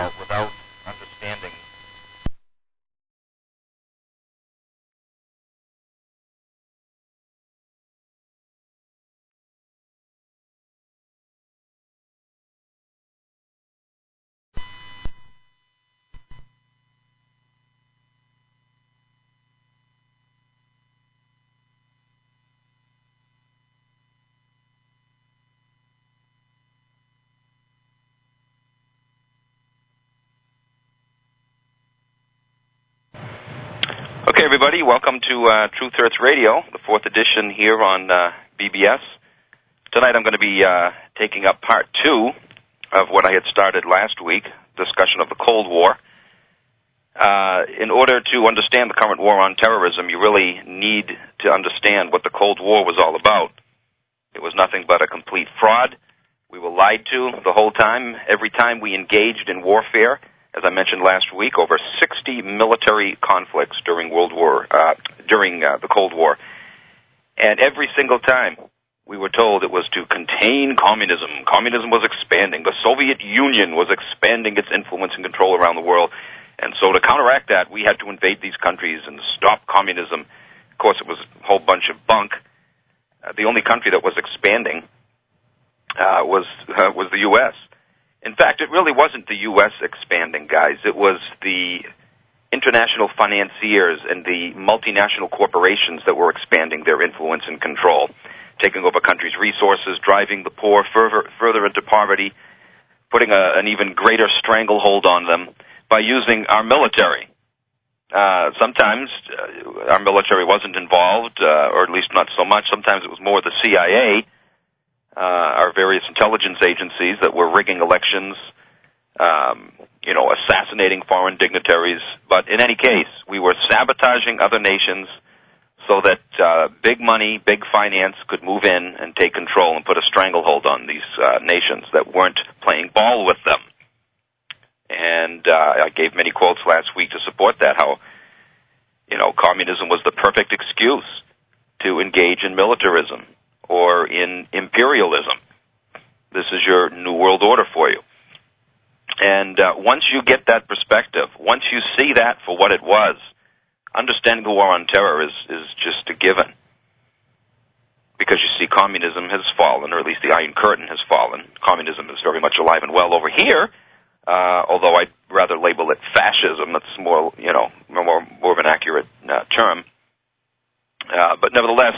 without understanding. Okay, everybody, welcome to Truth Hurts Radio, the fourth edition here on BBS. Tonight I'm going to be taking up part two of what I had started last week, discussion of the Cold War. In order to understand the current war on terrorism, you really need to understand what the Cold War was all about. It was nothing but a complete fraud. We were lied to the whole time. Every time we engaged in warfare, as I mentioned last week, over 60 military conflicts during the Cold War. And every single time we were told it was to contain communism. Communism was expanding. The Soviet Union was expanding its influence and control around the world. And so to counteract that, we had to invade these countries and stop communism. Of course, it was a whole bunch of bunk. The only country that was expanding was the U.S. In fact, it really wasn't the U.S. expanding, guys. It was the international financiers and the multinational corporations that were expanding their influence and control, taking over countries' resources, driving the poor further into poverty, putting an even greater stranglehold on them by using our military. Sometimes our military wasn't involved, or at least not so much. Sometimes it was more the CIA, our various intelligence agencies that were rigging elections, assassinating foreign dignitaries. But in any case, we were sabotaging other nations so that big money, big finance could move in and take control and put a stranglehold on these nations that weren't playing ball with them. And I gave many quotes last week to support that, how, communism was the perfect excuse to engage in militarism or in imperialism. This is your New World Order for you. And once you get that perspective, once you see that for what it was, understanding the war on terror is just a given. Because you see, communism has fallen, or at least the Iron Curtain has fallen. Communism is very much alive and well over here, although I'd rather label it fascism. That's more of an accurate term. But nevertheless,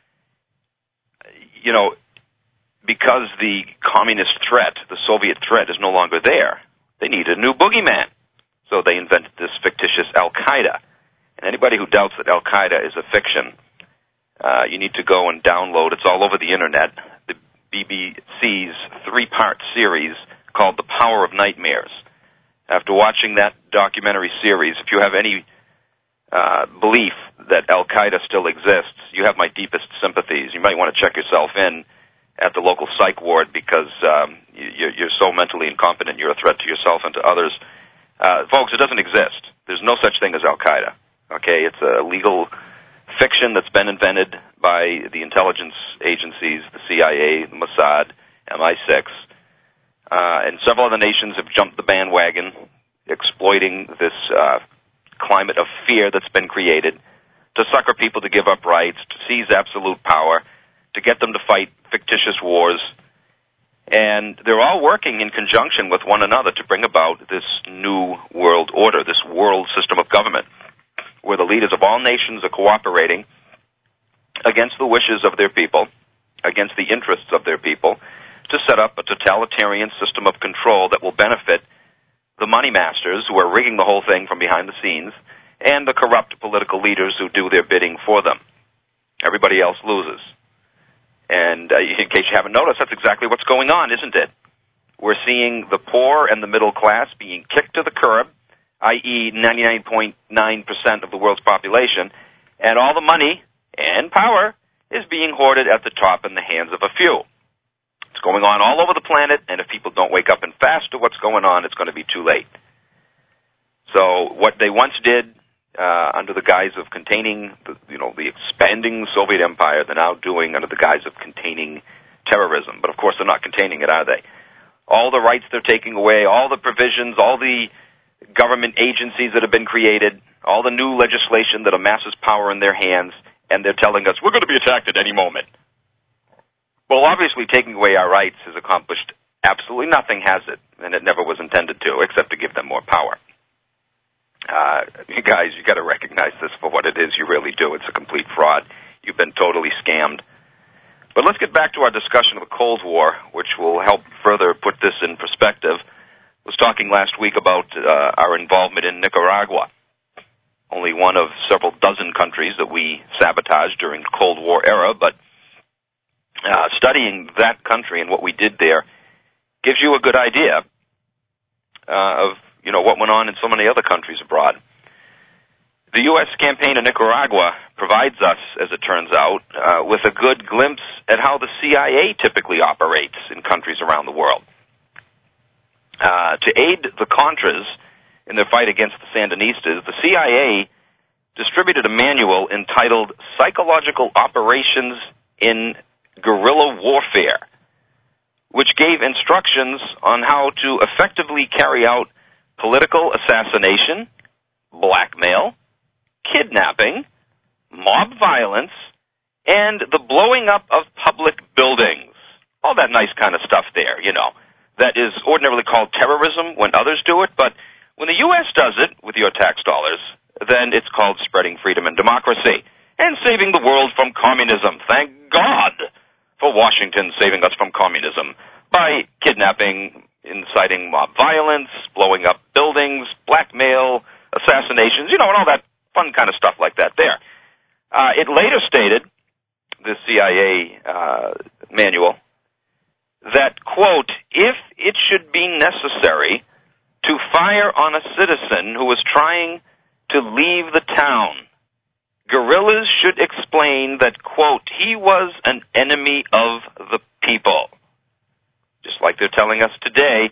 because the communist threat, the Soviet threat, is no longer there, they need a new boogeyman. So they invented this fictitious Al-Qaeda. And anybody who doubts that Al-Qaeda is a fiction, you need to go and download, it's all over the Internet, the BBC's 3-part series called The Power of Nightmares. After watching that documentary series, if you have any belief that Al-Qaeda still exists, you have my deepest sympathies. You might want to check yourself in at the local psych ward because you're so mentally incompetent, you're a threat to yourself and to others. Folks, it doesn't exist. There's no such thing as Al-Qaeda. Okay, it's a legal fiction that's been invented by the intelligence agencies, the CIA, the Mossad, MI6, and several other nations have jumped the bandwagon, exploiting this climate of fear that's been created to sucker people to give up rights, to seize absolute power, to get them to fight fictitious wars. And they're all working in conjunction with one another to bring about this new world order, this world system of government, where the leaders of all nations are cooperating against the wishes of their people, against the interests of their people, to set up a totalitarian system of control that will benefit the money masters who are rigging the whole thing from behind the scenes and the corrupt political leaders who do their bidding for them. Everybody else loses. And in case you haven't noticed, that's exactly what's going on, isn't it? We're seeing the poor and the middle class being kicked to the curb, i.e. 99.9% of the world's population, and all the money and power is being hoarded at the top in the hands of a few. It's going on all over the planet, and if people don't wake up and fast to what's going on, it's going to be too late. So what they once did under the guise of containing the expanding Soviet Empire, they're now doing under the guise of containing terrorism. But of course, they're not containing it, are they? all the rights they're taking away, all the provisions, all the government agencies that have been created, all the new legislation that amasses power in their hands, and they're telling us we're going to be attacked at any moment. Well, obviously taking away our rights has accomplished absolutely nothing, has it? And it never was intended to, except to give them more power. You guys, you got to recognize this for what it is. You really do. It's a complete fraud. You've been totally scammed. But let's get back to our discussion of the Cold War, which will help further put this in perspective. I was talking last week about our involvement in Nicaragua, only one of several dozen countries that we sabotaged during the Cold War era, but studying that country and what we did there gives you a good idea of, what went on in so many other countries abroad. The U.S. campaign in Nicaragua provides us, as it turns out, with a good glimpse at how the CIA typically operates in countries around the world. To aid the Contras in their fight against the Sandinistas, the CIA distributed a manual entitled Psychological Operations in Guerrilla Warfare, which gave instructions on how to effectively carry out political assassination, blackmail, kidnapping, mob violence, and the blowing up of public buildings. All that nice kind of stuff there, That is ordinarily called terrorism when others do it, but when the U.S. does it with your tax dollars, then it's called spreading freedom and democracy and saving the world from communism. Thank God for Washington saving us from communism by kidnapping, inciting mob violence, blowing up buildings, blackmail, assassinations, and all that fun kind of stuff like that there. It later stated, the CIA manual, that, quote, if it should be necessary to fire on a citizen who was trying to leave the town, guerrillas should explain that, quote, he was an enemy of the people. Just like they're telling us today,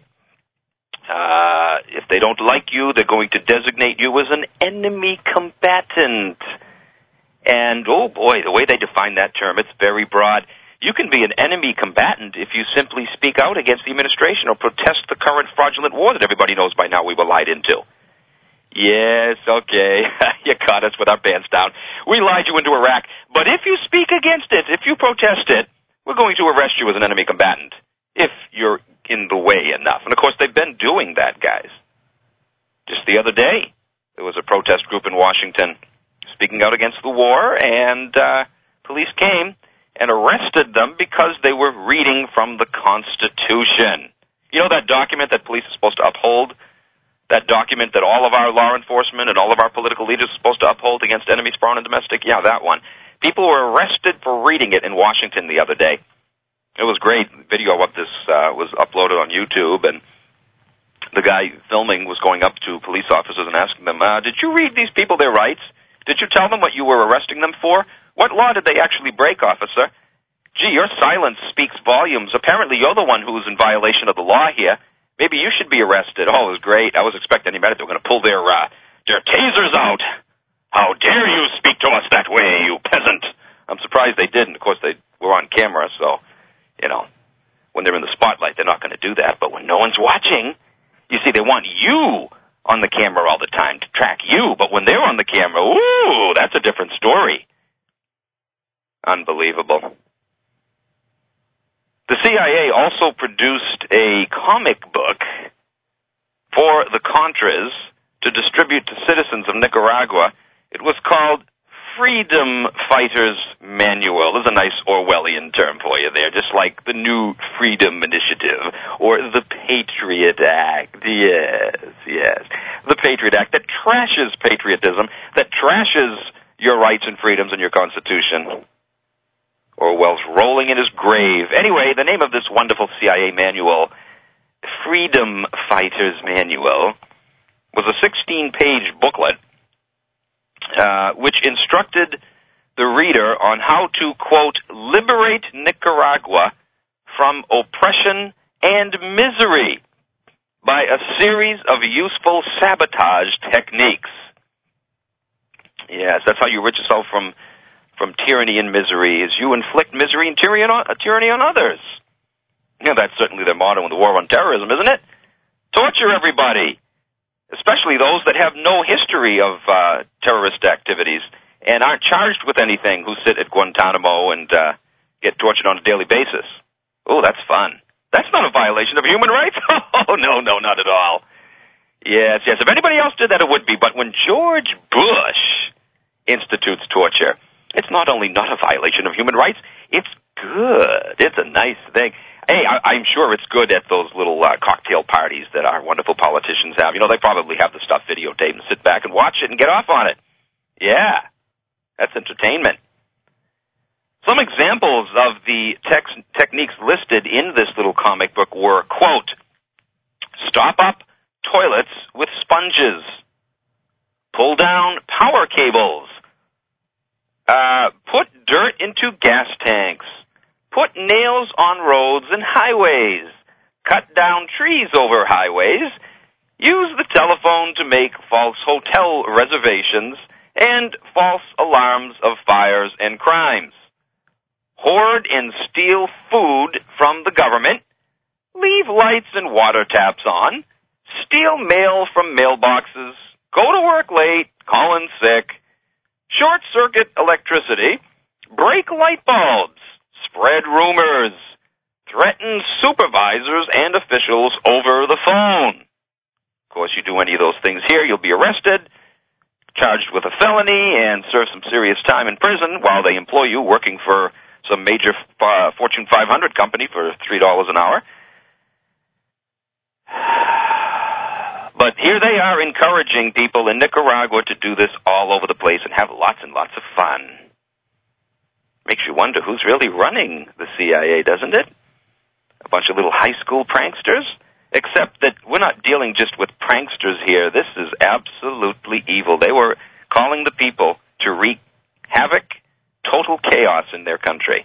if they don't like you, they're going to designate you as an enemy combatant. And, oh boy, the way they define that term, it's very broad. You can be an enemy combatant if you simply speak out against the administration or protest the current fraudulent war that everybody knows by now we were lied into. Yes, okay, you caught us with our pants down. We lied you into Iraq, but if you speak against it, if you protest it, we're going to arrest you as an enemy combatant, if you're in the way enough. And, of course, they've been doing that, guys. Just the other day, there was a protest group in Washington speaking out against the war, and police came and arrested them because they were reading from the Constitution. You know that document that police are supposed to uphold? That document that all of our law enforcement and all of our political leaders are supposed to uphold against enemies, foreign and domestic? Yeah, that one. People were arrested for reading it in Washington the other day. It was great. The video of this was uploaded on YouTube, and the guy filming was going up to police officers and asking them, did you read these people their rights? Did you tell them what you were arresting them for? What law did they actually break, officer? Gee, your silence speaks volumes. Apparently you're the one who's in violation of the law here. Maybe you should be arrested. Oh, it was great. I was expecting any minute they were going to pull their tasers out. How dare you speak to us that way, you peasant? I'm surprised they didn't. Of course, they were on camera, so, when they're in the spotlight, they're not going to do that. But when no one's watching, you see, they want you on the camera all the time to track you. But when they're on the camera, ooh, that's a different story. Unbelievable. The CIA also produced a comic book for the Contras to distribute to citizens of Nicaragua. It was called Freedom Fighters Manual. There's a nice Orwellian term for you there, just like the New Freedom Initiative or the Patriot Act. Yes. The Patriot Act that trashes patriotism, that trashes your rights and freedoms and your Constitution. Orwell's rolling in his grave. Anyway, the name of this wonderful CIA manual, Freedom Fighters Manual, was a 16-page booklet which instructed the reader on how to, quote, liberate Nicaragua from oppression and misery by a series of useful sabotage techniques. Yes, that's how you rid yourself from tyranny and misery, is you inflict misery and tyranny on others. Yeah, that's certainly their motto in the war on terrorism, isn't it? Torture everybody, especially those that have no history of terrorist activities and aren't charged with anything, who sit at Guantanamo and get tortured on a daily basis. Oh, that's fun. That's not a violation of human rights. Oh, no, not at all. Yes. If anybody else did that, it would be. But when George Bush institutes torture, it's not only not a violation of human rights, it's good. It's a nice thing. Hey, I'm sure it's good at those little cocktail parties that our wonderful politicians have. You know, they probably have the stuff videotaped and sit back and watch it and get off on it. Yeah, that's entertainment. Some examples of the techniques listed in this little comic book were, quote, stop up toilets with sponges, pull down power cables, put dirt into gas tanks, put nails on roads and highways, cut down trees over highways, use the telephone to make false hotel reservations, and false alarms of fires and crimes. Hoard and steal food from the government, leave lights and water taps on, steal mail from mailboxes, go to work late, call in sick, short-circuit electricity, break light bulbs, spread rumors, threaten supervisors and officials over the phone. Of course, you do any of those things here, you'll be arrested, charged with a felony, and serve some serious time in prison while they employ you working for some major Fortune 500 company for $3 an hour. But here they are encouraging people in Nicaragua to do this all over the place and have lots and lots of fun. Makes you wonder who's really running the CIA, doesn't it? A bunch of little high school pranksters? Except that we're not dealing just with pranksters here. This is absolutely evil. They were calling the people to wreak havoc, total chaos in their country.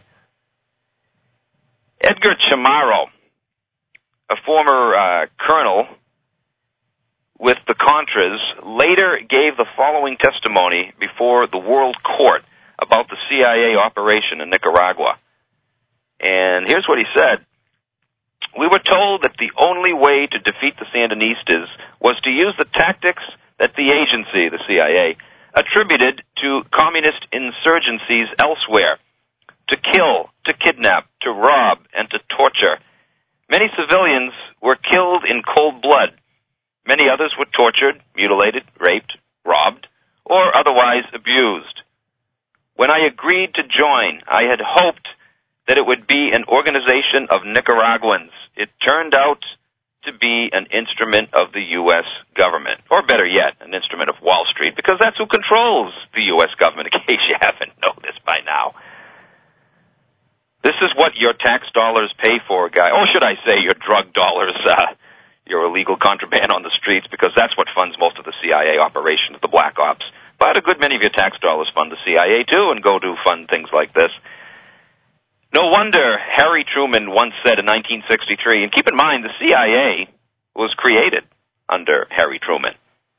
Edgar Chamorro, a former colonel with the Contras, later gave the following testimony before the World Court about the CIA operation in Nicaragua. And here's what he said. We were told that the only way to defeat the Sandinistas was to use the tactics that the agency, the CIA, attributed to communist insurgencies elsewhere, to kill, to kidnap, to rob, and to torture. Many civilians were killed in cold blood. Many others were tortured, mutilated, raped, robbed, or otherwise abused. When I agreed to join, I had hoped that it would be an organization of Nicaraguans. It turned out to be an instrument of the U.S. government, or better yet, an instrument of Wall Street, because that's who controls the U.S. government, in case you haven't noticed by now. This is what your tax dollars pay for, guy. Or should I say your drug dollars, your illegal contraband on the streets, because that's what funds most of the CIA operations, the black ops. But a good many of your tax dollars fund the CIA, too, and go to fund things like this. No wonder Harry Truman once said in 1963, and keep in mind, the CIA was created under Harry Truman.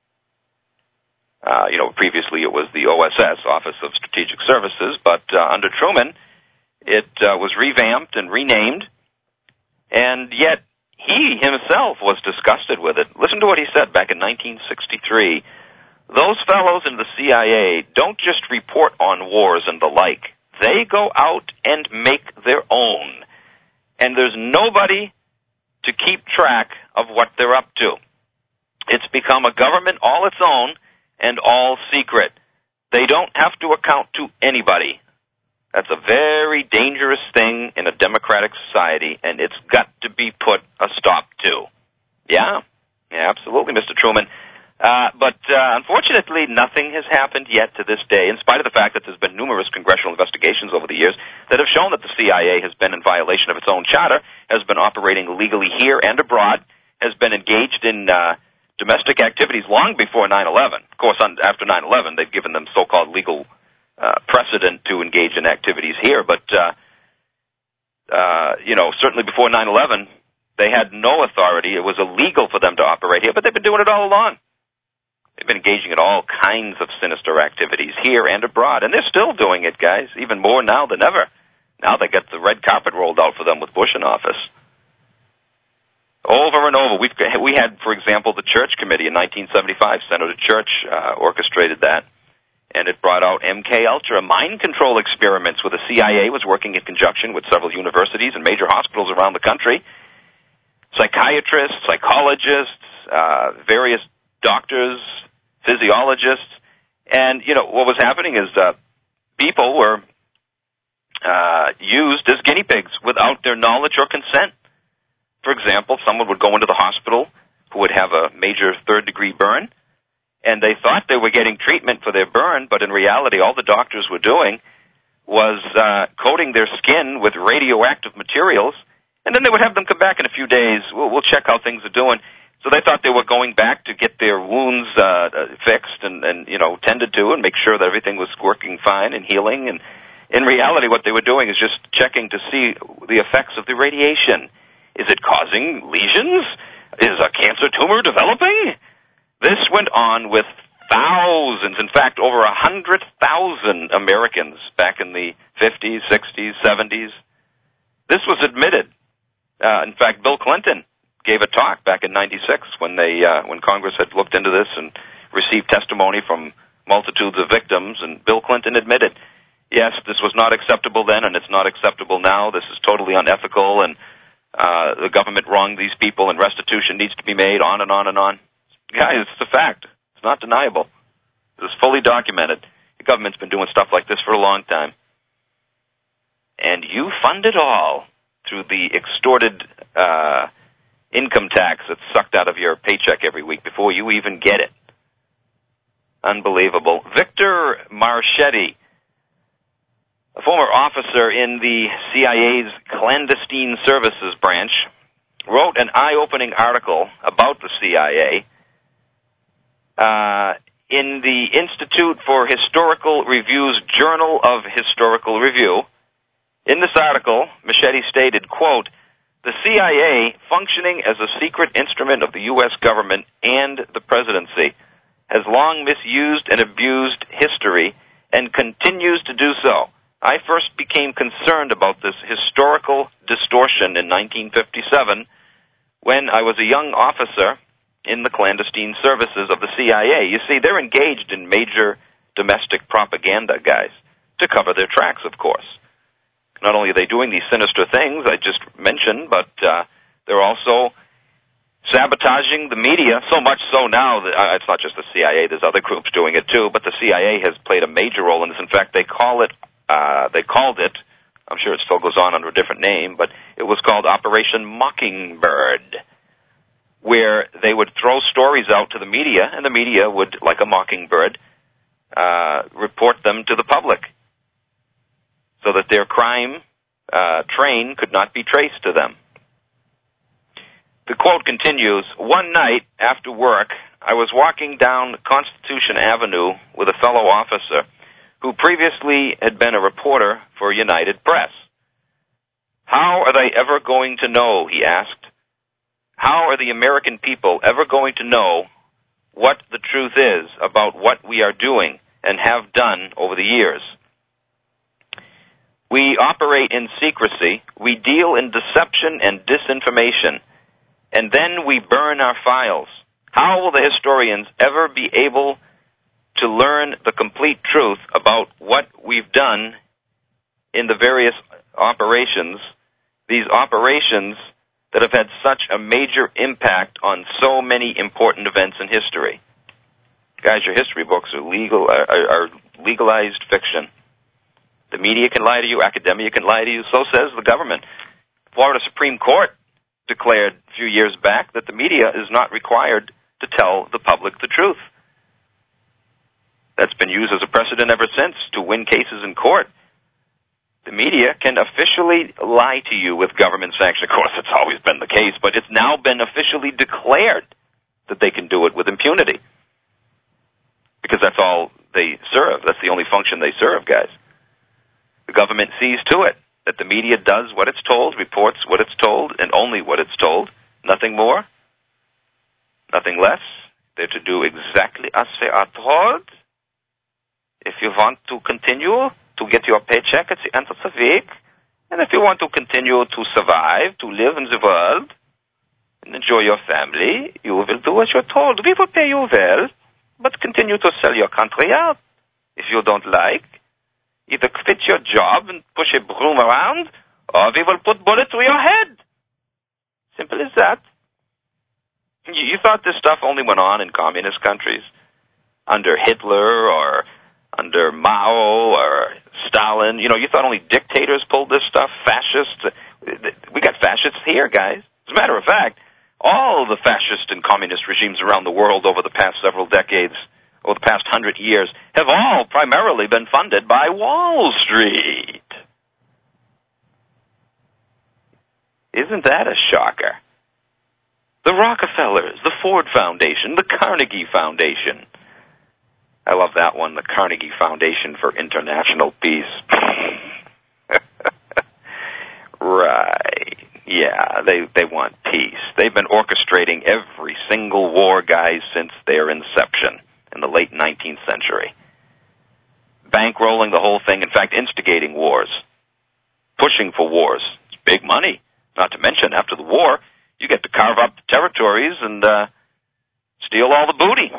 Previously it was the OSS, Office of Strategic Services, but under Truman, it was revamped and renamed, and yet he himself was disgusted with it. Listen to what he said back in 1963. Those fellows in the CIA don't just report on wars and the like. They go out and make their own. And there's nobody to keep track of what they're up to. It's become a government all its own and all secret. They don't have to account to anybody. That's a very dangerous thing in a democratic society, and it's got to be put a stop to. Yeah, absolutely, Mr. Truman. But unfortunately, nothing has happened yet to this day, in spite of the fact that there's been numerous congressional investigations over the years that have shown that the CIA has been in violation of its own charter, has been operating illegally here and abroad, has been engaged in domestic activities long before 9/11. Of course, after 9/11, they've given them so-called legal precedent to engage in activities here, but certainly before 9/11, they had no authority. It was illegal for them to operate here, but they've been doing it all along. They've been engaging in all kinds of sinister activities here and abroad, and they're still doing it, guys, even more now than ever. Now they get the red carpet rolled out for them with Bush in office. Over and over. We had, for example, the Church Committee in 1975. Senator Church orchestrated that, and it brought out MK-Ultra, mind control experiments where the CIA was working in conjunction with several universities and major hospitals around the country. Psychiatrists, psychologists, various doctors, physiologists, and, what was happening is people were used as guinea pigs without their knowledge or consent. For example, someone would go into the hospital who would have a major third-degree burn, and they thought they were getting treatment for their burn, but in reality all the doctors were doing was coating their skin with radioactive materials, and then they would have them come back in a few days. We'll check how things are doing. So they thought they were going back to get their wounds fixed and tended to and make sure that everything was working fine and healing. And in reality, what they were doing is just checking to see the effects of the radiation. Is it causing lesions? Is a cancer tumor developing? This went on with thousands, in fact, over 100,000 Americans back in the 50s, 60s, 70s. This was admitted. In fact, Bill Clinton gave a talk back in '96 when Congress had looked into this and received testimony from multitudes of victims, and Bill Clinton admitted, yes, this was not acceptable then, and it's not acceptable now. This is totally unethical, and the government wronged these people, and restitution needs to be made, on and on and on. Guys, it's a fact. It's not deniable. This is fully documented. The government's been doing stuff like this for a long time. And you fund it all through the extorted income tax that's sucked out of your paycheck every week before you even get it. Unbelievable. Victor Marchetti, a former officer in the CIA's clandestine services branch, wrote an eye-opening article about the CIA in the Institute for Historical Review's Journal of Historical Review. In this article, Marchetti stated, quote, "The CIA, functioning as a secret instrument of the U.S. government and the presidency, has long misused and abused history and continues to do so. I first became concerned about this historical distortion in 1957 when I was a young officer in the clandestine services of the CIA." You see, they're engaged in major domestic propaganda, guys, to cover their tracks, of course. Not only are they doing these sinister things I just mentioned, but they're also sabotaging the media, so much so now that it's not just the CIA, there's other groups doing it too, but the CIA has played a major role in this. In fact, they called it, I'm sure it still goes on under a different name, but it was called Operation Mockingbird, where they would throw stories out to the media, and the media would, like a mockingbird, report them to the public, so that their crime train could not be traced to them. The quote continues, "One night after work, I was walking down Constitution Avenue with a fellow officer who previously had been a reporter for United Press. 'How are they ever going to know?' he asked. 'How are the American people ever going to know what the truth is about what we are doing and have done over the years? We operate in secrecy, we deal in deception and disinformation, and then we burn our files. How will the historians ever be able to learn the complete truth about what we've done in the various operations, these operations that have had such a major impact on so many important events in history?' Guys, your history books are legalized fiction. The media can lie to you, academia can lie to you, so says the government. Florida Supreme Court declared a few years back that the media is not required to tell the public the truth. That's been used as a precedent ever since to win cases in court. The media can officially lie to you with government sanction. Of course, it's always been the case, but it's now been officially declared that they can do it with impunity. Because that's all they serve. That's the only function they serve, guys. The government sees to it that the media does what it's told, reports what it's told, and only what it's told. Nothing more, nothing less. They're to do exactly as they are told. If you want to continue to get your paycheck at the end of the week, and if you want to continue to survive, to live in the world, and enjoy your family, you will do as you're told. We will pay you well, but continue to sell your country out. If you don't like, either quit your job and push a broom around, or we will put bullets through your head. Simple as that. You thought this stuff only went on in communist countries? Under Hitler or under Mao or Stalin? You thought only dictators pulled this stuff? Fascists? We got fascists here, guys. As a matter of fact, all the fascist and communist regimes around the world over the past several decades, or the past 100 years, have all primarily been funded by Wall Street. Isn't that a shocker? The Rockefellers, the Ford Foundation, the Carnegie Foundation. I love that one, the Carnegie Foundation for International Peace. Right. Yeah, they want peace. They've been orchestrating every single war, guys, since their inception in the late 19th century. Bankrolling the whole thing, in fact, instigating wars, pushing for wars. It's big money. Not to mention, after the war, you get to carve up the territories and steal all the booty.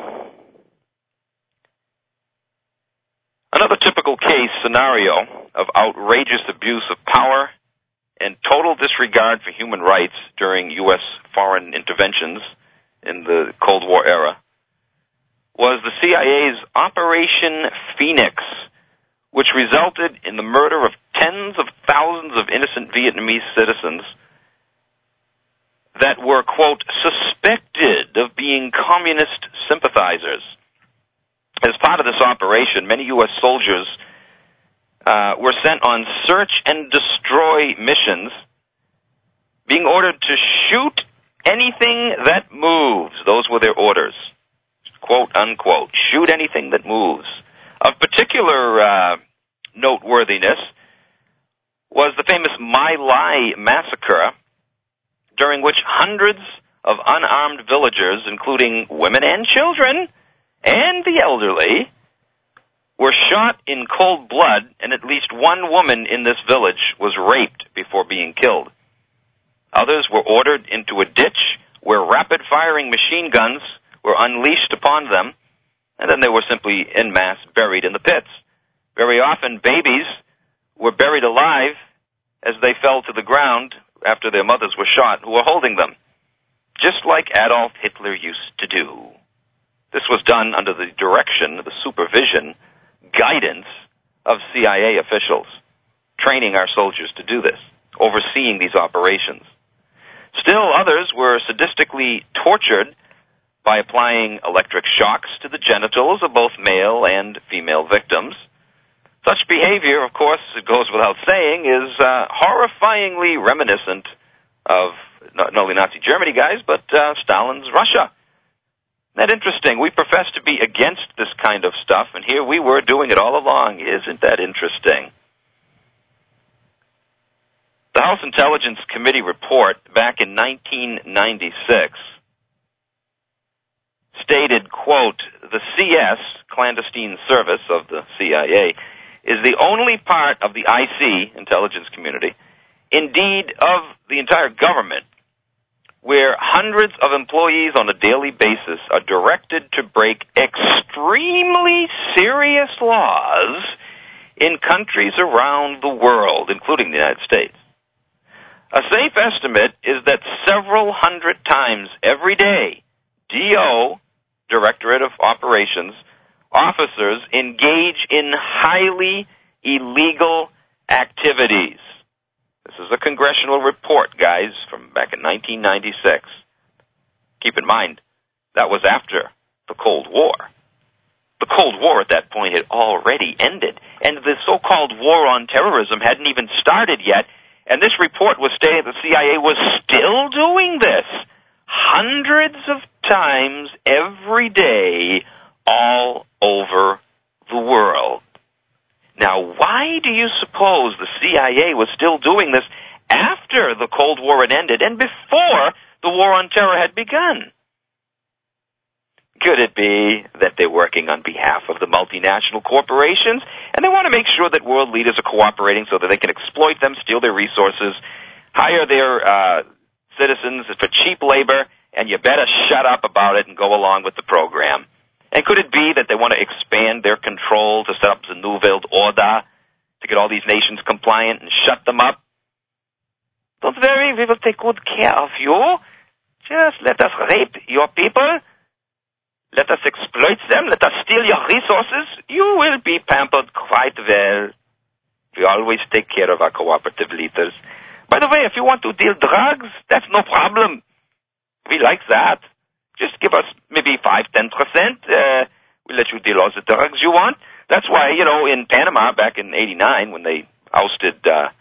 Another typical case scenario of outrageous abuse of power and total disregard for human rights during U.S. foreign interventions in the Cold War era was the CIA's Operation Phoenix, which resulted in the murder of tens of thousands of innocent Vietnamese citizens that were, quote, suspected of being communist sympathizers. As part of this operation, many U.S. soldiers were sent on search and destroy missions, being ordered to shoot anything that moves. Those were their orders, quote, unquote, shoot anything that moves. Of particular noteworthiness was the famous My Lai massacre, during which hundreds of unarmed villagers, including women and children and the elderly, were shot in cold blood, and at least one woman in this village was raped before being killed. Others were ordered into a ditch where rapid-firing machine guns were unleashed upon them, and then they were simply en masse buried in the pits. Very often, babies were buried alive as they fell to the ground after their mothers were shot, who were holding them, just like Adolf Hitler used to do. This was done under the direction, the supervision, guidance of CIA officials, training our soldiers to do this, overseeing these operations. Still, others were sadistically tortured by applying electric shocks to the genitals of both male and female victims. Such behavior, of course, it goes without saying, is horrifyingly reminiscent of not only Nazi Germany, guys, but Stalin's Russia. Isn't that interesting? We profess to be against this kind of stuff, and here we were doing it all along. Isn't that interesting? The House Intelligence Committee report back in 1996 stated, quote, the CS, clandestine service of the CIA, is the only part of the IC, intelligence community, indeed of the entire government, where hundreds of employees on a daily basis are directed to break extremely serious laws in countries around the world, including the United States. A safe estimate is that several hundred times every day, DO, Directorate of Operations, officers engage in highly illegal activities. This is a congressional report, guys, from back in 1996. Keep in mind, that was after the Cold War. The Cold War at that point had already ended, and the so-called war on terrorism hadn't even started yet, and this report was stating the CIA was still doing this hundreds of times every day all over the world. Now, why do you suppose the CIA was still doing this after the Cold War had ended and before the war on terror had begun? Could it be that they're working on behalf of the multinational corporations, and they want to make sure that world leaders are cooperating so that they can exploit them, steal their resources, hire their citizens for cheap labor, and you better shut up about it and go along with the program. And could it be that they want to expand their control to set up the New World Order to get all these nations compliant and shut them up? Don't worry, we will take good care of you. Just let us rape your people. Let us exploit them. Let us steal your resources. You will be pampered quite well. We always take care of our cooperative leaders. By the way, if you want to deal drugs, that's no problem. We like that. Just give us maybe 5-10%. We'll let you deal all the drugs you want. That's why, in Panama back in '89 when they ousted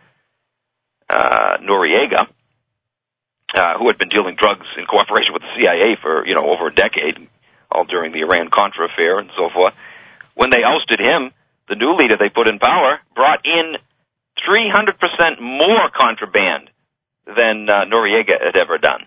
Noriega, who had been dealing drugs in cooperation with the CIA for, over a decade, all during the Iran-Contra affair and so forth. When they ousted him, the new leader they put in power brought in 300% more contraband than Noriega had ever done.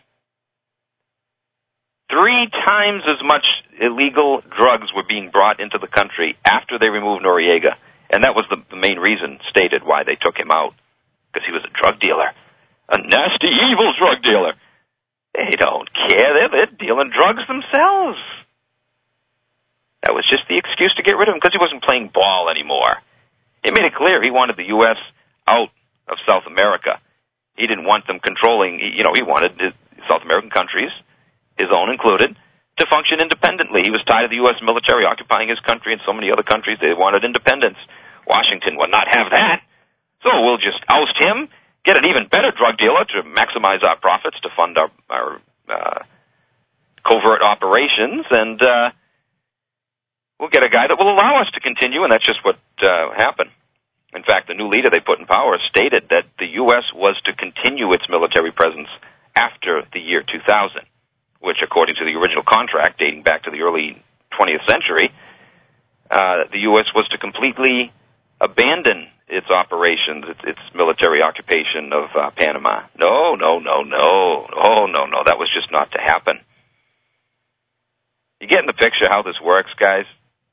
3 times as much illegal drugs were being brought into the country after they removed Noriega. And that was the main reason stated why they took him out. Because he was a drug dealer. A nasty, evil drug dealer. They don't care. They're dealing drugs themselves. That was just the excuse to get rid of him because he wasn't playing ball anymore. He made it clear he wanted the U.S. out of South America. He didn't want them controlling, he wanted the South American countries, his own included, to function independently. He was tired of the U.S. military occupying his country and so many other countries. They wanted independence. Washington would not have that. So we'll just oust him, get an even better drug dealer to maximize our profits, to fund our covert operations, and we'll get a guy that will allow us to continue, and that's just what happened. In fact, the new leader they put in power stated that the U.S. was to continue its military presence after the year 2000, which, according to the original contract dating back to the early 20th century, the U.S. was to completely abandon its operations, its military occupation of Panama. No. That was just not to happen. You get in the picture how this works, guys?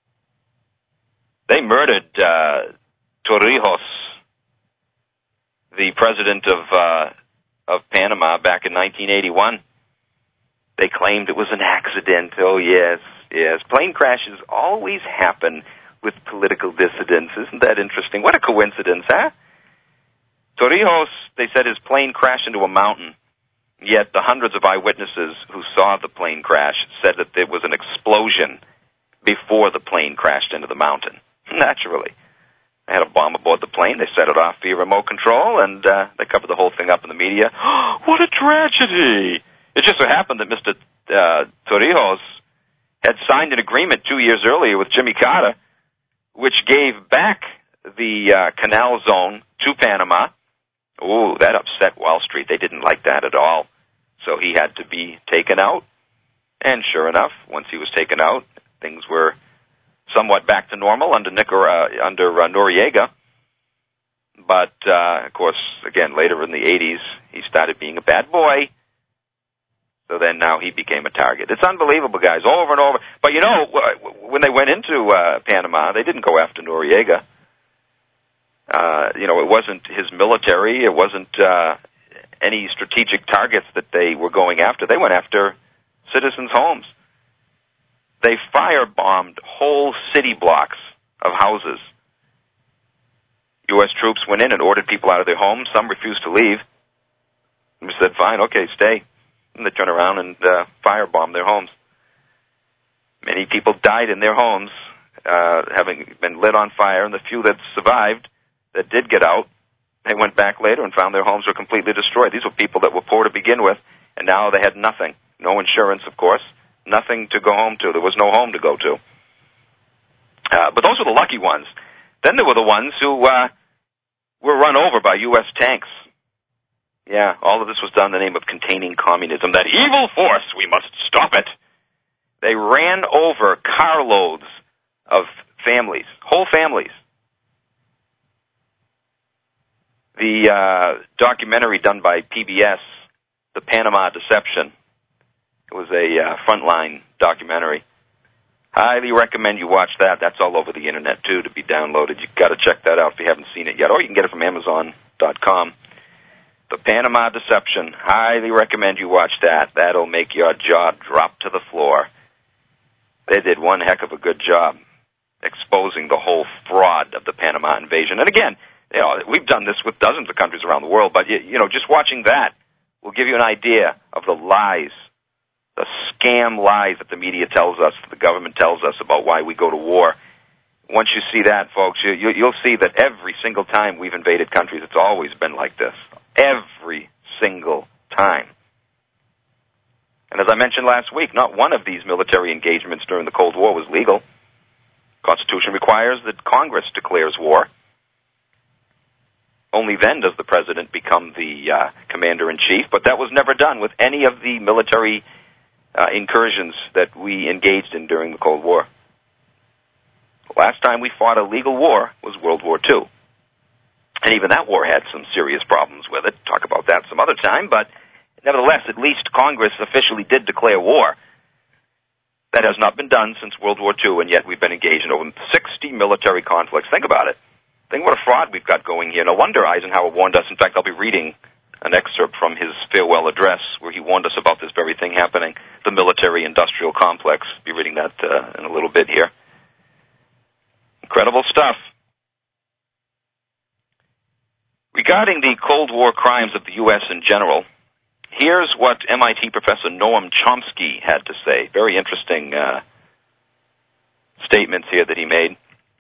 They murdered Torrijos, the president of Panama, back in 1981. They claimed it was an accident. Oh, yes. Plane crashes always happen with political dissidents. Isn't that interesting? What a coincidence, huh? Torrijos, they said his plane crashed into a mountain, yet the hundreds of eyewitnesses who saw the plane crash said that there was an explosion before the plane crashed into the mountain. Naturally. They had a bomb aboard the plane. They set it off via remote control, and they covered the whole thing up in the media. What a tragedy! It just so happened that Mr. Torrijos had signed an agreement 2 years earlier with Jimmy Carter, which gave back the canal zone to Panama. Ooh, that upset Wall Street. They didn't like that at all. So he had to be taken out. And sure enough, once he was taken out, things were somewhat back to normal under Noriega. But, of course, again, later in the 80s, he started being a bad boy. So then now he became a target. It's unbelievable, guys, over and over. But, when they went into Panama, they didn't go after Noriega. It wasn't his military. It wasn't any strategic targets that they were going after. They went after citizens' homes. They firebombed whole city blocks of houses. U.S. troops went in and ordered people out of their homes. Some refused to leave. We said, fine, okay, stay. And they turned around and firebombed their homes. Many people died in their homes, having been lit on fire, and the few that survived, that did get out, they went back later and found their homes were completely destroyed. These were people that were poor to begin with, and now they had nothing. No insurance, of course. Nothing to go home to. There was no home to go to. But those were the lucky ones. Then there were the ones who were run over by U.S. tanks. Yeah, all of this was done in the name of containing communism. That evil force, we must stop it. They ran over carloads of families, whole families. The documentary done by PBS, The Panama Deception, it was a frontline documentary. Highly recommend you watch that. That's all over the internet, too, to be downloaded. You've got to check that out if you haven't seen it yet. Or you can get it from Amazon.com. The Panama Deception. Highly recommend you watch that. That'll make your jaw drop to the floor. They did one heck of a good job exposing the whole fraud of the Panama invasion. And again, we've done this with dozens of countries around the world, but, just watching that will give you an idea of the lies, the scam lies that the media tells us, the government tells us about why we go to war. Once you see that, folks, you'll see that every single time we've invaded countries, it's always been like this. Every single time. And as I mentioned last week, not one of these military engagements during the Cold War was legal. The Constitution requires that Congress declares war. Only then does the president become the commander-in-chief, but that was never done with any of the military incursions that we engaged in during the Cold War. The last time we fought a legal war was World War II. And even that war had some serious problems with it. Talk about that some other time, but nevertheless, at least Congress officially did declare war. That has not been done since World War II, and yet we've been engaged in over 60 military conflicts. Think about it. Think what a fraud we've got going here. No wonder Eisenhower warned us. In fact, I'll be reading an excerpt from his farewell address where he warned us about this very thing happening, the military-industrial complex. I'll be reading that in a little bit here. Incredible stuff. Regarding the Cold War crimes of the U.S. in general, here's what MIT professor Noam Chomsky had to say. Very interesting statements here that he made.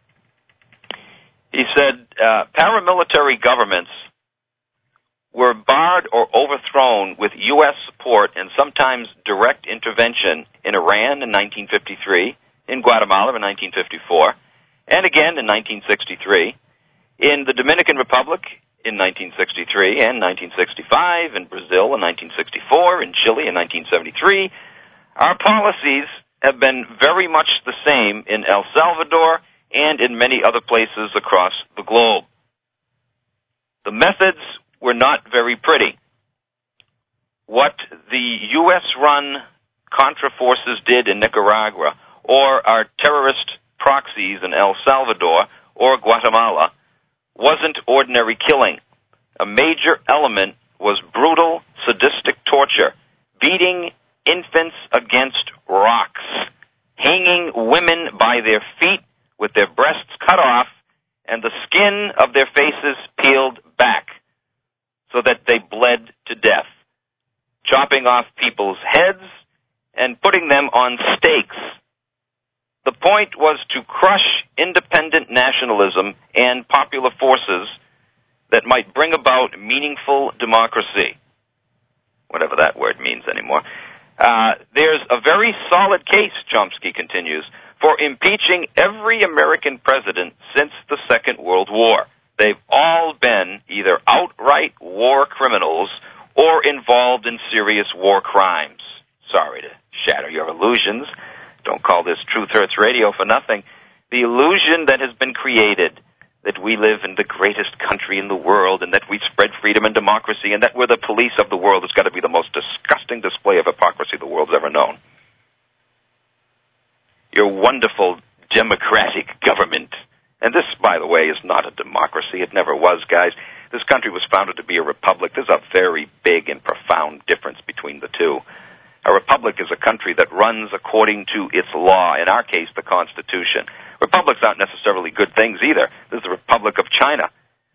He said, paramilitary governments were barred or overthrown with U.S. support and sometimes direct intervention in Iran in 1953, in Guatemala in 1954, and again in 1963, in the Dominican Republic in 1963 and 1965, in Brazil in 1964, in Chile in 1973. Our policies have been very much the same in El Salvador and in many other places across the globe. The methods were not very pretty. What the U.S.-run Contra forces did in Nicaragua, or our terrorist proxies in El Salvador or Guatemala, wasn't ordinary killing. A major element was brutal, sadistic torture, beating infants against rocks, hanging women by their feet with their breasts cut off and the skin of their faces peeled back so that they bled to death, chopping off people's heads and putting them on stakes. The point was to crush independent nationalism and popular forces that might bring about meaningful democracy, whatever that word means anymore. There's a very solid case, Chomsky continues, for impeaching every American president since the Second World War. They've all been either outright war criminals or involved in serious war crimes. Sorry to shatter your illusions. Don't call this Truth Hurts Radio for nothing. The illusion that has been created that we live in the greatest country in the world and that we spread freedom and democracy and that we're the police of the world has got to be the most disgusting display of hypocrisy the world's ever known. Your wonderful democratic government, and this, by the way, is not a democracy. It never was, guys. This country was founded to be a republic. There's a very big and profound difference between the two. A republic is a country that runs according to its law, in our case, the Constitution. Republics aren't necessarily good things either. There's the Republic of China.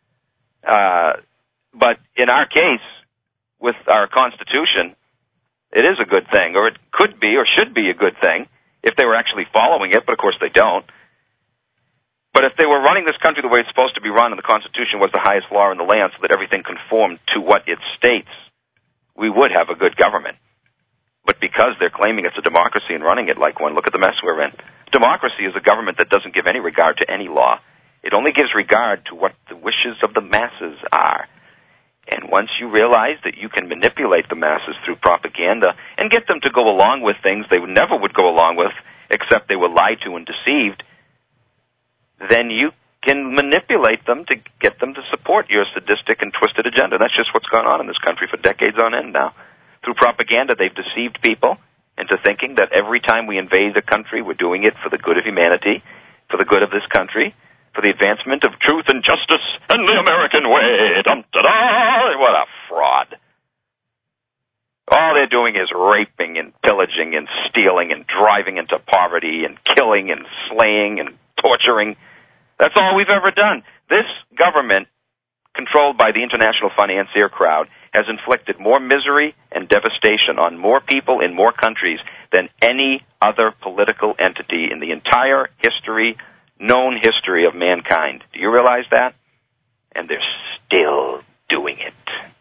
But in our case, with our Constitution, it is a good thing, or it could be or should be a good thing if they were actually following it, but of course they don't. But if they were running this country the way it's supposed to be run and the Constitution was the highest law in the land so that everything conformed to what it states, we would have a good government. But because they're claiming it's a democracy and running it like one, look at the mess we're in. Democracy is a government that doesn't give any regard to any law. It only gives regard to what the wishes of the masses are. And once you realize that you can manipulate the masses through propaganda and get them to go along with things they never would go along with except they were lied to and deceived, then you can manipulate them to get them to support your sadistic and twisted agenda. That's just what's gone on in this country for decades on end now. Through propaganda, they've deceived people into thinking that every time we invade a country, we're doing it for the good of humanity, for the good of this country, for the advancement of truth and justice and the American way. Dum-da-da! What a fraud. All they're doing is raping and pillaging and stealing and driving into poverty and killing and slaying and torturing. That's all we've ever done. This government, controlled by the international financier crowd, has inflicted more misery and devastation on more people in more countries than any other political entity in the entire known history of mankind. Do you realize that? And they're still doing it.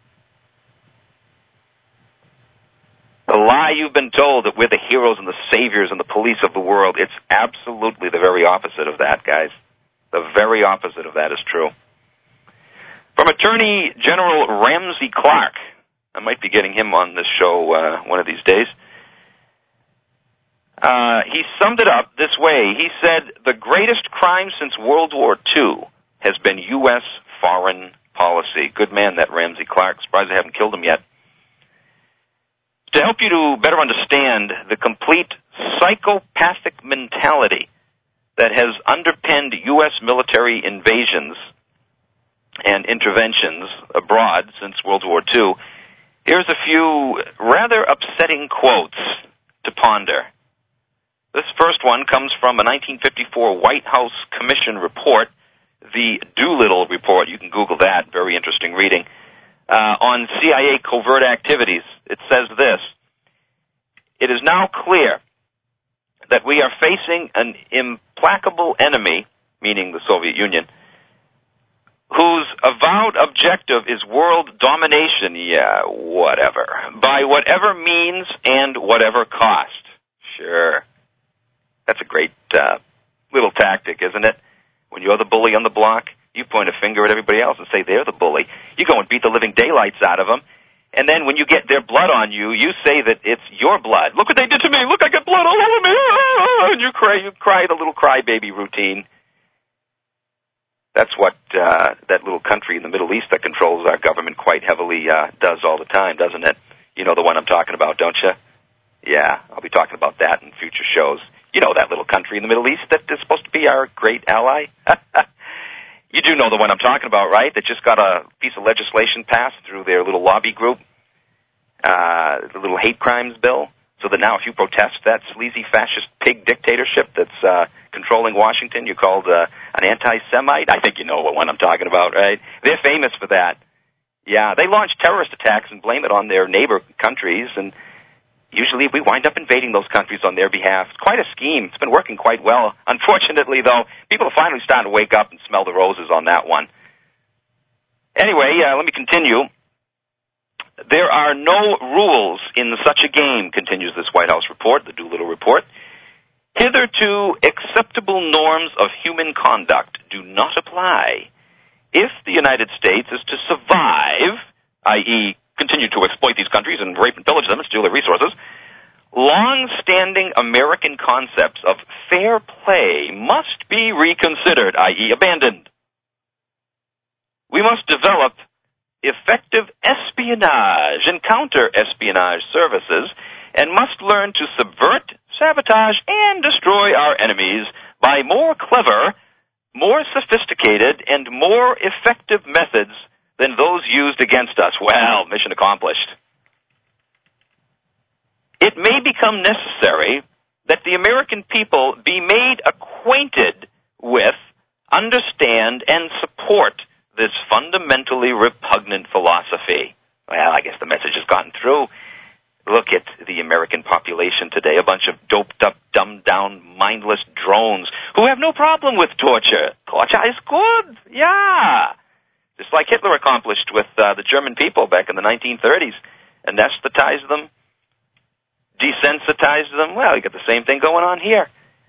The lie you've been told that we're the heroes and the saviors and the police of the world, it's absolutely the very opposite of that, guys. The very opposite of that is true. From Attorney General Ramsey Clark, I might be getting him on this show one of these days. He summed it up this way. He said, the greatest crime since World War II has been U.S. foreign policy. Good man, that Ramsey Clark. Surprised I haven't killed him yet. To help you to better understand the complete psychopathic mentality that has underpinned U.S. military invasions and interventions abroad since World War II, here's a few rather upsetting quotes to ponder. This first one comes from a 1954 White House Commission report, the Doolittle Report. You can Google that. Very interesting reading. On CIA covert activities. It says this: it is now clear that we are facing an implacable enemy, meaning the Soviet Union, whose avowed objective is world domination, whatever, by whatever means and whatever cost. Sure. That's a great little tactic, isn't it? When you're the bully on the block, you point a finger at everybody else and say they're the bully. You go and beat the living daylights out of them, and then when you get their blood on you, you say that it's your blood. Look what they did to me. Look, I got blood all over me. And you cry the little crybaby routine. That's what that little country in the Middle East that controls our government quite heavily does all the time, doesn't it? You know the one I'm talking about, don't you? Yeah, I'll be talking about that in future shows. You know that little country in the Middle East that is supposed to be our great ally? You do know the one I'm talking about, right? That just got a piece of legislation passed through their little lobby group, the little hate crimes bill, so that now if you protest that sleazy fascist pig dictatorship that's controlling Washington, you're called an anti-Semite. I think you know what one I'm talking about, right? They're famous for that. Yeah, they launch terrorist attacks and blame it on their neighbor countries, and usually we wind up invading those countries on their behalf. It's quite a scheme. It's been working quite well. Unfortunately, though, people are finally starting to wake up and smell the roses on that one. Anyway, let me continue. There are no rules in such a game, continues this White House report, the Doolittle Report. Hitherto acceptable norms of human conduct do not apply. If the United States is to survive, i.e., continue to exploit these countries and rape and pillage them and steal their resources, long-standing American concepts of fair play must be reconsidered, i.e., abandoned. We must develop effective espionage and counter-espionage services and must learn to subvert, sabotage, and destroy our enemies by more clever, more sophisticated, and more effective methods than those used against us. Well, mission accomplished. It may become necessary that the American people be made acquainted with, understand, and support this fundamentally repugnant philosophy. Well, I guess the message has gotten through. Look at the American population today, a bunch of doped-up, dumbed-down, mindless drones who have no problem with torture. Torture is good, yeah. Just like Hitler accomplished with the German people back in the 1930s. Anesthetized them, desensitized them. Well, you got the same thing going on here.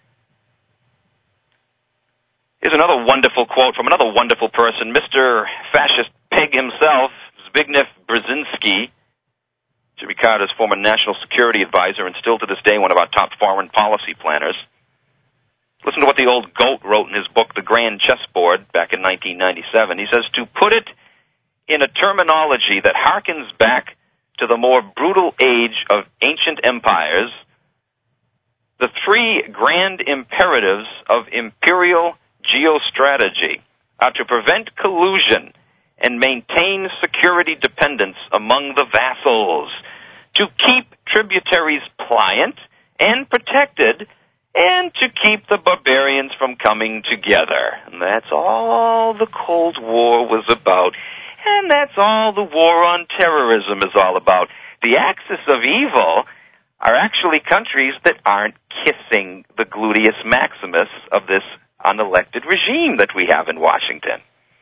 Here's another wonderful quote from another wonderful person, Mr. Fascist Pig himself, Zbigniew Brzezinski, to be regarded as former national security advisor and still to this day one of our top foreign policy planners. Listen to what the old goat wrote in his book, The Grand Chessboard, back in 1997. He says, to put it in a terminology that harkens back to the more brutal age of ancient empires, the three grand imperatives of imperial geostrategy are to prevent collusion and maintain security dependence among the vassals, to keep tributaries pliant and protected, and to keep the barbarians from coming together. And that's all the Cold War was about. And that's all the war on terrorism is all about. The axis of evil are actually countries that aren't kissing the gluteus maximus of this unelected regime that we have in Washington.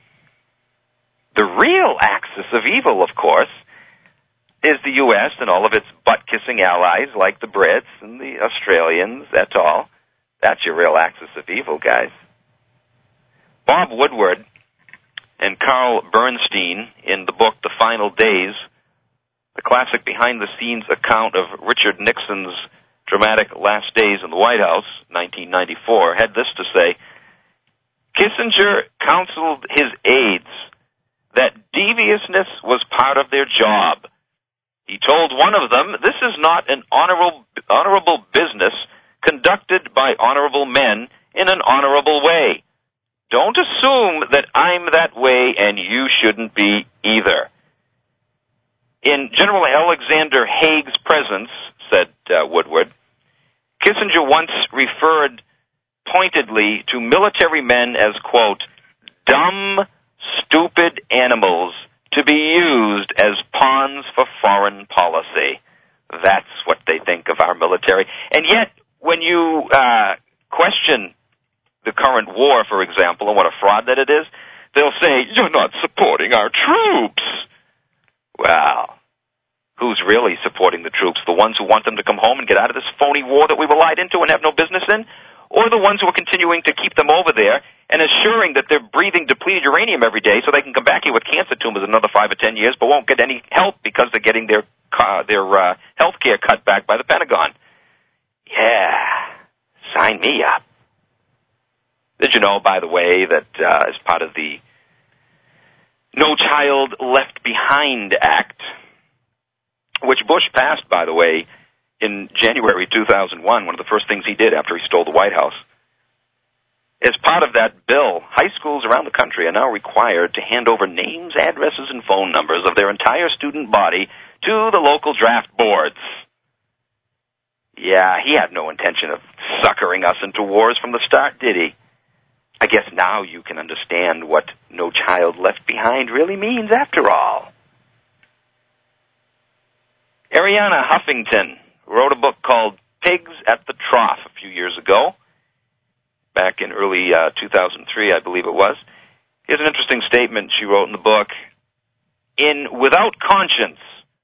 The real axis of evil, of course, is the U.S. and all of its butt-kissing allies like the Brits and the Australians et al. That's your real axis of evil, guys. Bob Woodward and Carl Bernstein, in the book The Final Days, the classic behind-the-scenes account of Richard Nixon's dramatic last days in the White House, 1994, had this to say: Kissinger counseled his aides that deviousness was part of their job. He told one of them, "This is not an honorable business conducted by honorable men in an honorable way. Don't assume that I'm that way and you shouldn't be either." In General Alexander Haig's presence, said Woodward, Kissinger once referred pointedly to military men as, quote, dumb, stupid animals to be used as pawns for foreign policy. That's what they think of our military. And yet, when you question the current war, for example, and what a fraud that it is, they'll say, you're not supporting our troops. Well, who's really supporting the troops? The ones who want them to come home and get out of this phony war that we were lied into and have no business in? Or the ones who are continuing to keep them over there and assuring that they're breathing depleted uranium every day so they can come back here with cancer tumors in another 5 or 10 years but won't get any help because they're getting their health care cut back by the Pentagon? Yeah, sign me up. Did you know, by the way, that as part of the No Child Left Behind Act, which Bush passed, by the way, in January 2001, one of the first things he did after he stole the White House, as part of that bill, high schools around the country are now required to hand over names, addresses, and phone numbers of their entire student body to the local draft boards. Yeah, he had no intention of suckering us into wars from the start, did he? I guess now you can understand what No Child Left Behind really means after all. Arianna Huffington wrote a book called Pigs at the Trough a few years ago, back in early 2003, I believe it was. Here's an interesting statement she wrote in the book. In Without Conscience,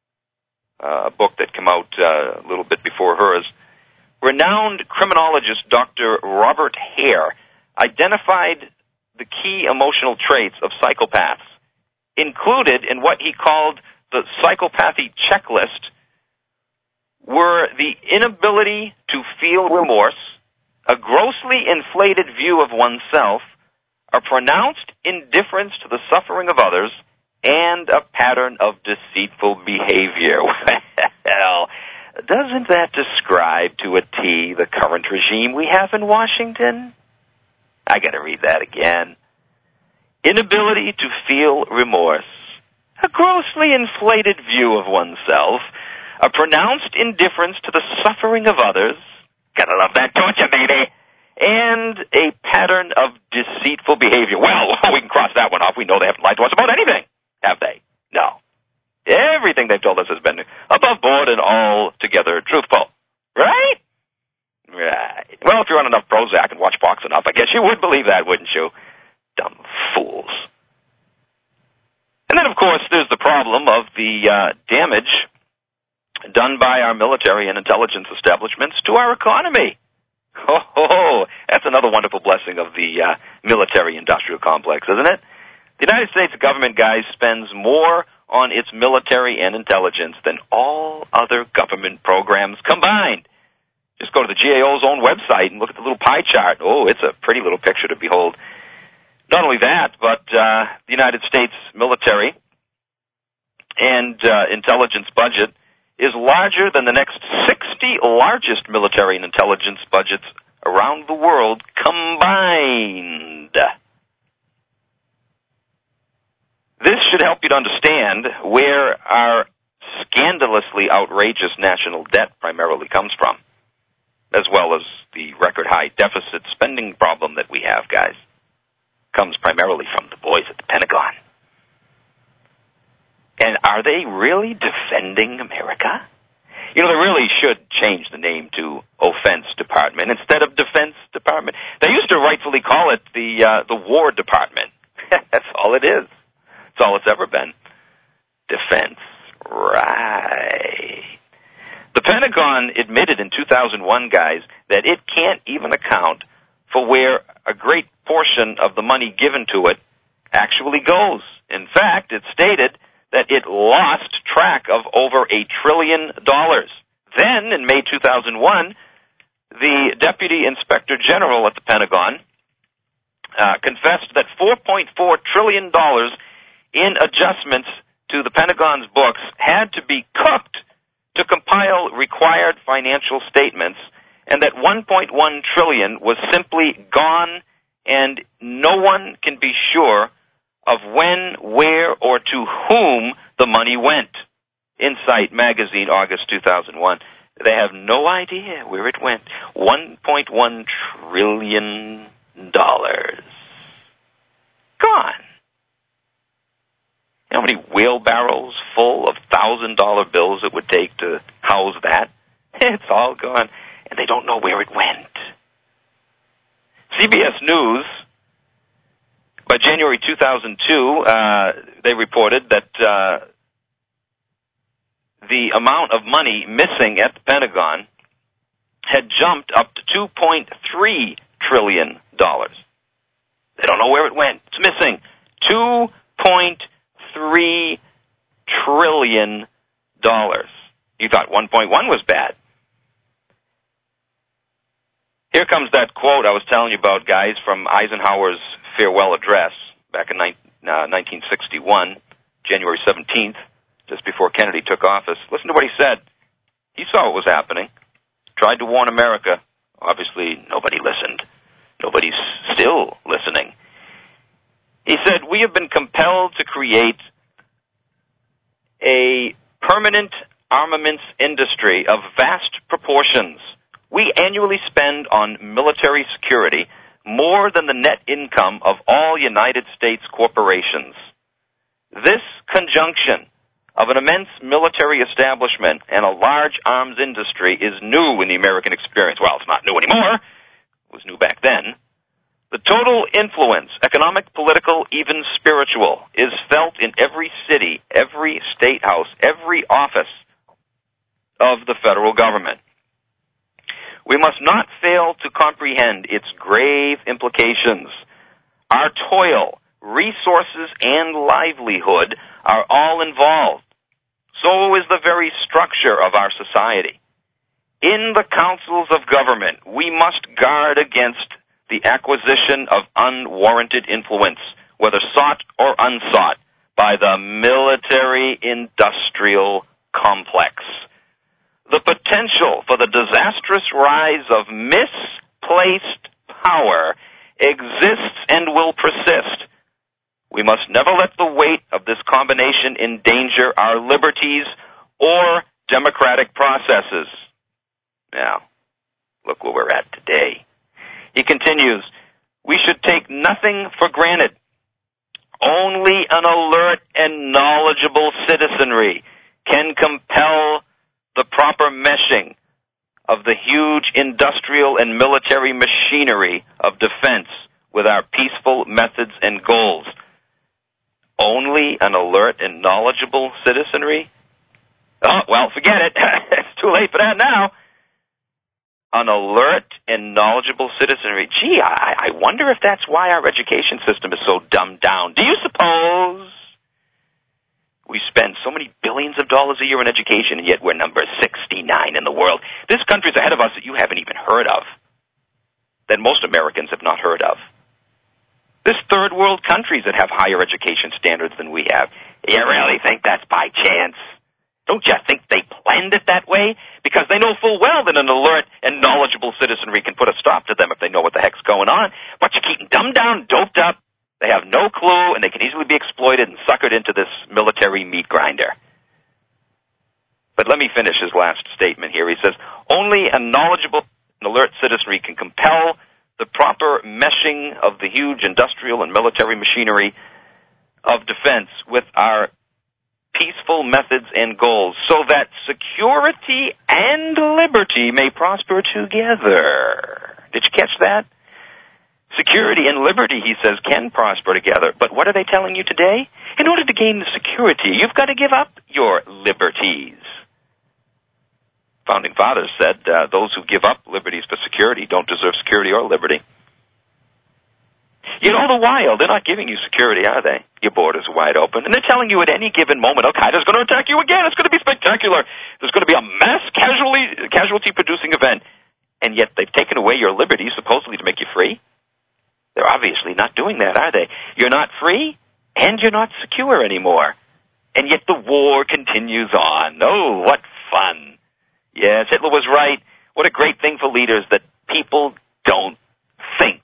a book that came out a little bit before hers, renowned criminologist Dr. Robert Hare identified the key emotional traits of psychopaths. Included in what he called the psychopathy checklist were the inability to feel remorse, a grossly inflated view of oneself, a pronounced indifference to the suffering of others, and a pattern of deceitful behavior. Well, doesn't that describe to a T the current regime we have in Washington? I gotta read that again. Inability to feel remorse, a grossly inflated view of oneself, a pronounced indifference to the suffering of others, gotta love that, don't you, baby? And a pattern of deceitful behavior. Well, we can cross that one off. We know they haven't lied to us about anything, have they? No. Everything they've told us has been above board and altogether truthful. Right? Right. Well, if you're on enough Prozac and watch Fox enough, I guess you would believe that, wouldn't you? Dumb fools. And then, of course, there's the problem of the damage done by our military and intelligence establishments to our economy. Oh, that's another wonderful blessing of the military-industrial complex, isn't it? The United States government, guys, spends more on its military and intelligence than all other government programs combined. Just go to the GAO's own website and look at the little pie chart. Oh, it's a pretty little picture to behold. Not only that, but the United States military and intelligence budget is larger than the next 60 largest military and intelligence budgets around the world combined. This should help you to understand where our scandalously outrageous national debt primarily comes from, as well as the record-high deficit spending problem that we have, guys. Comes primarily from the boys at the Pentagon. And are they really defending America? You know, they really should change the name to Offense Department instead of Defense Department. They used to rightfully call it the War Department. That's all it is. That's all it's ever been. Defense. Right. The Pentagon admitted in 2001, guys, that it can't even account for where a great portion of the money given to it actually goes. In fact, it stated that it lost track of over $1 trillion. Then, in May 2001, the Deputy Inspector General at the Pentagon confessed that $4.4 trillion in adjustments to the Pentagon's books had to be cooked to compile required financial statements, and that $1.1 trillion was simply gone, and no one can be sure of when, where, or to whom the money went. Insight Magazine, August 2001. They have no idea where it went. $1.1 trillion. Gone. You know how many wheelbarrows full of $1,000 bills it would take to house that? It's all gone, and they don't know where it went. CBS News, by January 2002, they reported that the amount of money missing at the Pentagon had jumped up to $2.3 trillion. They don't know where it went. It's missing $2.3 trillion. You thought 1.1 was bad. Here comes that quote I was telling you about, guys, from Eisenhower's farewell address back in 1961, January 17th, just before Kennedy took office. Listen to what he said. He saw what was happening, tried to warn America. Obviously, nobody listened. Nobody's still listening. He said, "We have been compelled to create a permanent armaments industry of vast proportions. We annually spend on military security more than the net income of all United States corporations. This conjunction of an immense military establishment and a large arms industry is new in the American experience." Well, it's not new anymore. It was new back then. "The total influence, economic, political, even spiritual, is felt in every city, every state house, every office of the federal government. We must not fail to comprehend its grave implications. Our toil, resources, and livelihood are all involved. So is the very structure of our society. In the councils of government, we must guard against the acquisition of unwarranted influence, whether sought or unsought, by the military-industrial complex. The potential for the disastrous rise of misplaced power exists and will persist. We must never let the weight of this combination endanger our liberties or democratic processes." Now, look where we're at today. He continues, "We should take nothing for granted. Only an alert and knowledgeable citizenry can compel the proper meshing of the huge industrial and military machinery of defense with our peaceful methods and goals." Only an alert and knowledgeable citizenry? Oh, well, forget it. It's too late for that now. An alert and knowledgeable citizenry. Gee, I wonder if that's why our education system is so dumbed down. Do you suppose we spend so many billions of dollars a year in education, and yet we're number 69 in the world? This country's ahead of us that you haven't even heard of, that most Americans have not heard of. There's third world countries that have higher education standards than we have. You really think that's by chance? Don't you think they planned it that way? Because they know full well that an alert and knowledgeable citizenry can put a stop to them if they know what the heck's going on. But you keep them dumbed down, doped up, They have no clue, and they can easily be exploited and suckered into this military meat grinder. But let me finish his last statement here. He says, only a knowledgeable and alert citizenry can compel the proper meshing of the huge industrial and military machinery of defense with our peaceful methods and goals so that security and liberty may prosper together. Did you catch that? Security and liberty, he says, can prosper together. But what are they telling you today? In order to gain the security, you've got to give up your liberties. Founding fathers said those who give up liberties for security don't deserve security or liberty. Yet all the while, they're not giving you security, are they? Your borders are wide open. And they're telling you at any given moment, Al-Qaeda's going to attack you again. It's going to be spectacular. There's going to be a mass casualty-producing event. And yet they've taken away your liberties supposedly to make you free. They're obviously not doing that, are they? You're not free, and you're not secure anymore. And yet the war continues on. Oh, what fun. Yes, Hitler was right. What a great thing for leaders that people don't think.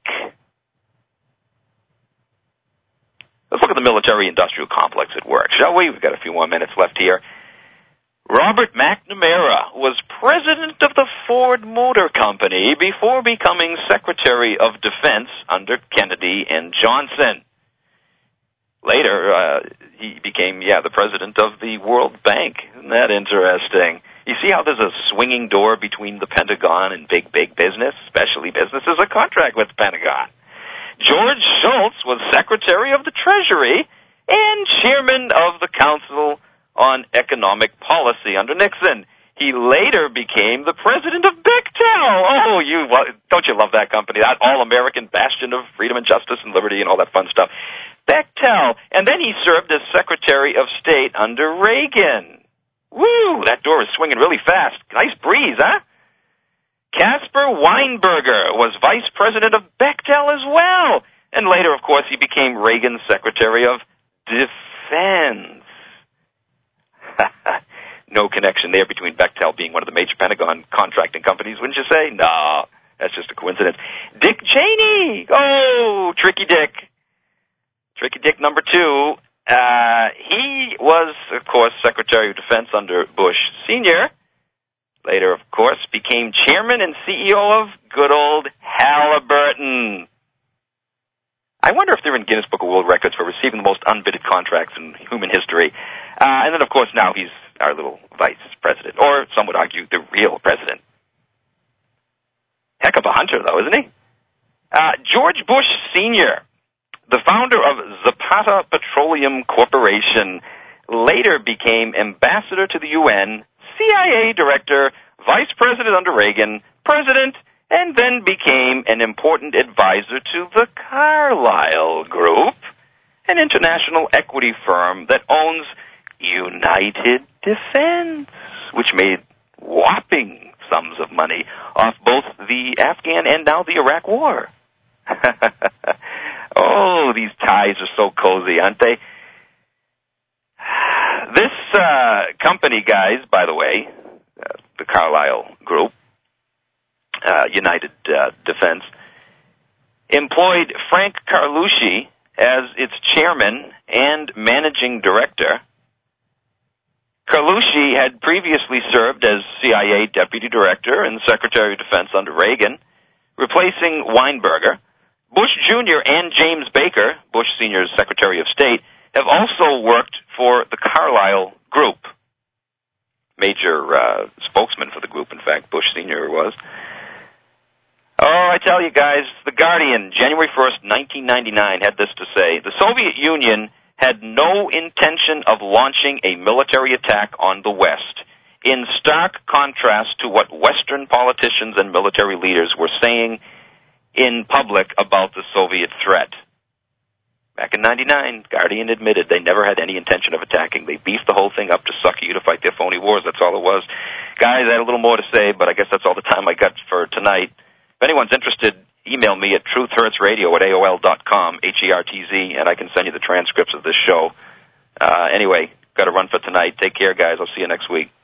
Let's look at the military-industrial complex at work, shall we? We've got a few more minutes left here. Robert McNamara was president of the Ford Motor Company before becoming Secretary of Defense under Kennedy and Johnson. Later, he became, the president of the World Bank. Isn't that interesting? You see how there's a swinging door between the Pentagon and big business, especially businesses, a contract with the Pentagon. George Shultz was Secretary of the Treasury and Chairman of the Council on Economic Policy under Nixon. He later became the president of Bechtel. Oh, don't you love that company? That all-American bastion of freedom and justice and liberty and all that fun stuff. Bechtel. And then he served as Secretary of State under Reagan. Woo, that door is swinging really fast. Nice breeze, huh? Caspar Weinberger was vice president of Bechtel as well. And later, of course, he became Reagan's Secretary of Defense. No connection there between Bechtel being one of the major Pentagon contracting companies, wouldn't you say? No, that's just a coincidence. Dick Cheney! Oh, Tricky Dick. Tricky Dick number 2. He was, of course, Secretary of Defense under Bush Sr. Later, of course, became chairman and CEO of good old Halliburton. I wonder if they're in Guinness Book of World Records for receiving the most unbidded contracts in human history. And then, of course, now he's our little vice president, or some would argue the real president. Heck of a hunter, though, isn't he? George Bush Sr., the founder of Zapata Petroleum Corporation, later became ambassador to the UN, CIA director, vice president under Reagan, president, and then became an important advisor to the Carlyle Group, an international equity firm that owns United Defense, which made whopping sums of money off both the Afghan and now the Iraq War. Oh, these ties are so cozy, aren't they? This company, guys, by the way, the Carlyle Group, United Defense, employed Frank Carlucci as its chairman and managing director. Carlucci had previously served as CIA Deputy Director and Secretary of Defense under Reagan, replacing Weinberger. Bush Jr. and James Baker, Bush Sr.'s Secretary of State, have also worked for the Carlyle Group. Major spokesman for the group, in fact, Bush Sr. was. Oh, I tell you guys, The Guardian, January 1st, 1999, had this to say: the Soviet Union had no intention of launching a military attack on the West, in stark contrast to what Western politicians and military leaders were saying in public about the Soviet threat. Back in 99, Guardian admitted they never had any intention of attacking. They beefed the whole thing up to sucker you to fight their phony wars. That's all it was. Guys, I had a little more to say, but I guess that's all the time I got for tonight. If anyone's interested, email me at truthhurtsradio@AOL.com, HERTZ, and I can send you the transcripts of this show. Anyway, got to run for tonight. Take care, guys. I'll see you next week.